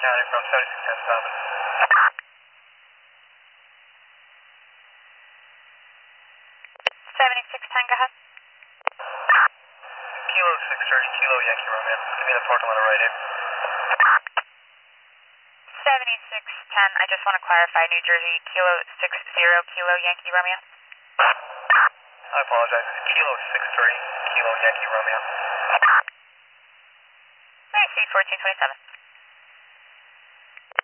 County from 7610 Thomas. Go ahead. Kilo 630, Kilo Yankee Romeo. Give me the Park on the right here. 7610, I just want to clarify, New Jersey, Kilo 60, Kilo Yankee Romeo. I apologize, it's Kilo 630, Kilo Yankee Romeo. I see 1427.